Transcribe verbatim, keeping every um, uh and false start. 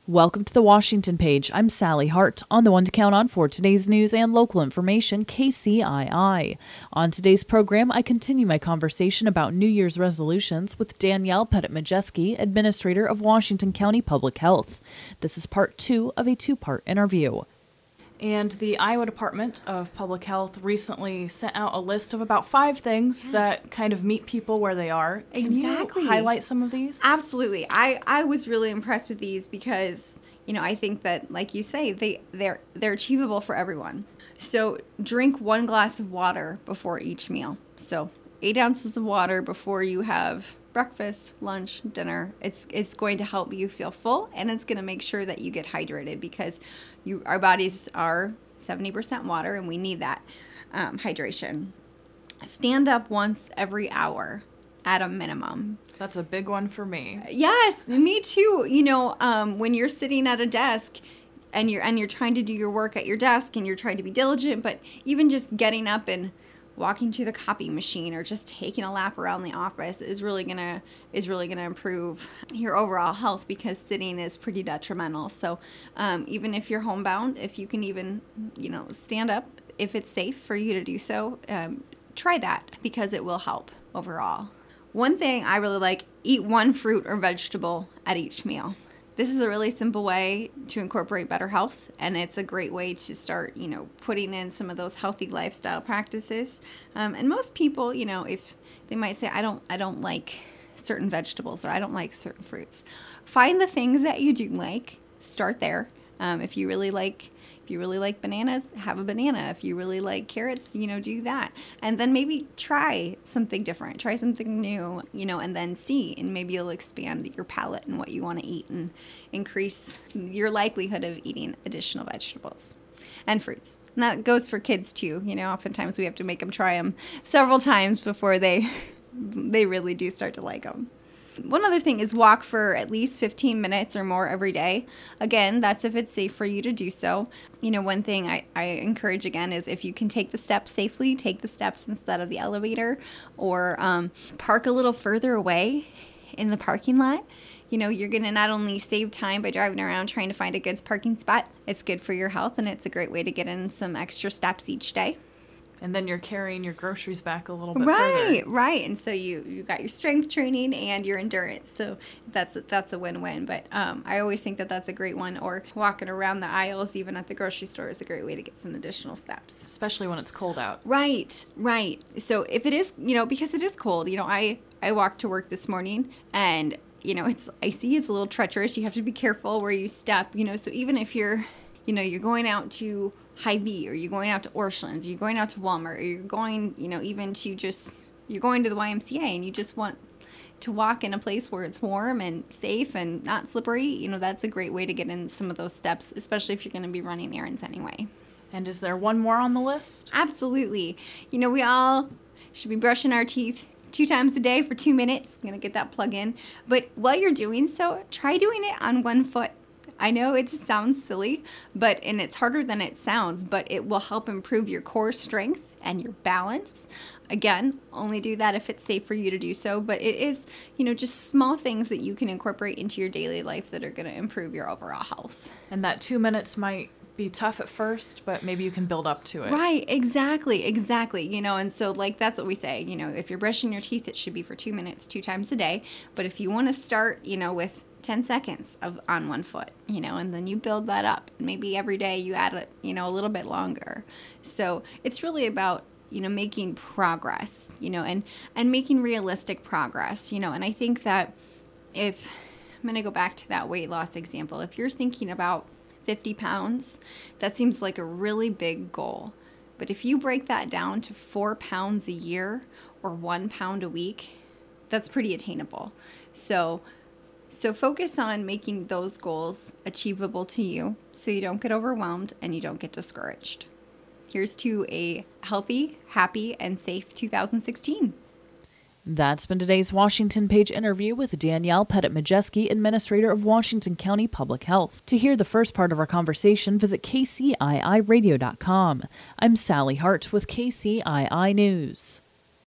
Welcome to the Washington Page. I'm Sally Hart, on the one to count on for today's news and local information, K C I I. On today's program, I continue my conversation about New Year's resolutions with Danielle Pettit-Majeski, Administrator of Washington County Public Health. This is part two of a two-part interview. And the Iowa Department of Public Health recently sent out a list of about five things yes. that kind of meet people where they are. Can exactly. you highlight some of these? Absolutely. I, I was really impressed with these because, you know, I think that, like you say, they, they're, they're achievable for everyone. So drink one glass of water before each meal. So eight ounces of water before you have breakfast, lunch, dinner. It's it's going to help you feel full, and it's going to make sure that you get hydrated because you our bodies are seventy percent water, and we need that um, hydration. Stand up once every hour at a minimum. That's a big one for me. Yes, me too. You know, um, when you're sitting at a desk and you're and you're trying to do your work at your desk and you're trying to be diligent, but even just getting up and walking to the copy machine or just taking a lap around the office is really gonna is really gonna improve your overall health because sitting is pretty detrimental. So um, even if you're homebound, if you can even you know stand up, if it's safe for you to do so, um, try that because it will help overall. One thing I really like: eat one fruit or vegetable at each meal. This is a really simple way to incorporate better health, and it's a great way to start, you know, putting in some of those healthy lifestyle practices. Um, and most people, you know, if they might say, I don't, I don't like certain vegetables or I don't like certain fruits. Find the things that you do like. Start there. Um, if you really like, if you really like bananas, have a banana. If you really like carrots, you know, do that. And then maybe try something different, try something new, you know, and then see, and maybe you'll expand your palate and what you want to eat and increase your likelihood of eating additional vegetables and fruits. And that goes for kids too. You know, oftentimes we have to make them try them several times before they, they really do start to like them. One other thing is walk for at least fifteen minutes or more every day. Again, that's if it's safe for you to do so. You know, one thing I, I encourage again is if you can take the steps safely, take the steps instead of the elevator, or um, park a little further away in the parking lot. You know, you're going to not only save time by driving around trying to find a good parking spot, it's good for your health, and it's a great way to get in some extra steps each day. And then you're carrying your groceries back a little bit right, further. Right, And so you you got your strength training and your endurance. So that's that's a win-win. But um, I always think that that's a great one. Or walking around the aisles, even at the grocery store, is a great way to get some additional steps. Especially when it's cold out. Right, right. So if it is, you know, because it is cold, you know, I, I walked to work this morning and, you know, it's icy. It's a little treacherous. You have to be careful where you step, you know. So even if you're, you know, you're going out to Hy-Vee, or you're going out to Orscheln's, or you're going out to Walmart, or you're going, you know, even to just, you're going to the Y M C A and you just want to walk in a place where it's warm and safe and not slippery, you know, that's a great way to get in some of those steps, especially if you're going to be running errands anyway. And is there one more on the list? Absolutely. You know, we all should be brushing our teeth two times a day for two minutes. I'm going to get that plug in. But while you're doing so, try doing it on one foot. I know it sounds silly, but and it's harder than it sounds, but it will help improve your core strength and your balance. Again, only do that if it's safe for you to do so, but it is, you know, just small things that you can incorporate into your daily life that are going to improve your overall health. And that two minutes might be tough at first, but maybe you can build up to it. Right, exactly, exactly. You know, and so like that's what we say, you know, if you're brushing your teeth, it should be for two minutes, two times a day. But if you want to start, you know, with ten seconds of on one foot, you know, and then you build that up. Maybe every day you add it, you know, a little bit longer. So it's really about, you know, making progress, you know, and, and making realistic progress, you know, and I think that if, I'm going to go back to that weight loss example, if you're thinking about fifty pounds, that seems like a really big goal. But if you break that down to four pounds a year or one pound a week, that's pretty attainable. So So focus on making those goals achievable to you so you don't get overwhelmed and you don't get discouraged. Here's to a healthy, happy, and safe two thousand sixteen. That's been today's Washington Page interview with Danielle Pettit-Majeski, Administrator of Washington County Public Health. To hear the first part of our conversation, visit K C I I radio dot com. I'm Sally Hart with K C I I News.